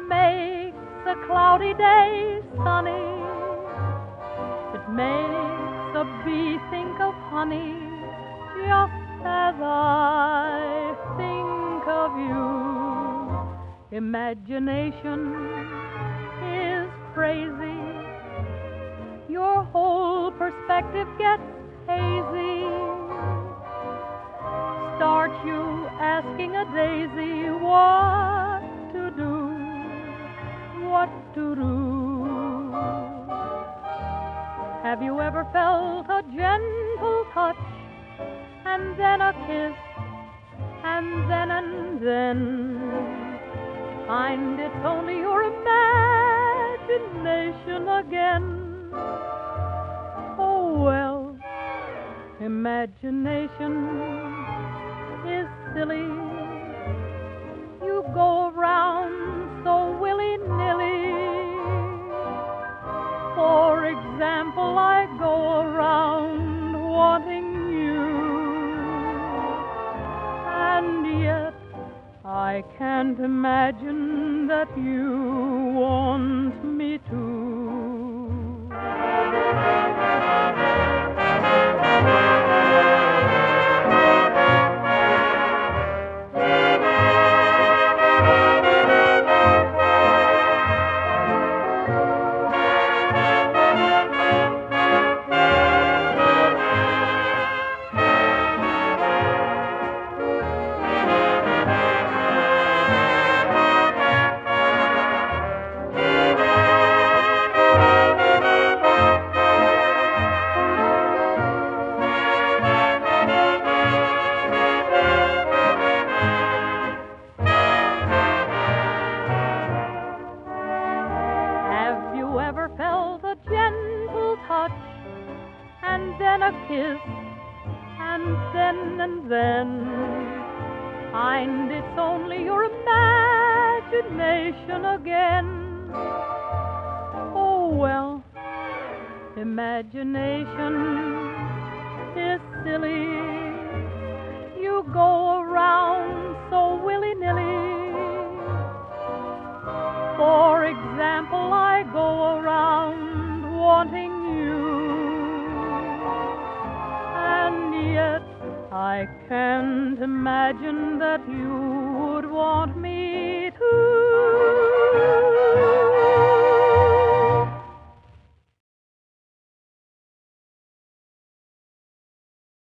makes a cloudy day sunny. It makes a bee think of honey just as I think of you. Imagination is crazy. Your whole perspective gets hazy. Start you asking a daisy what to do, what to do. Have you ever felt a gentle touch, and then a kiss, and then find it's only your imagination again? Oh well, imagination is silly. You go around so willy-nilly. For example, I go around wanting you, and yet I can't imagine that you want me to. Ever felt a gentle touch, and then a kiss, and then find it's only your imagination again? Oh well, imagination is silly. You go around so willy-nilly. For example, I go around wanting you, and yet I can't imagine that you would want me to.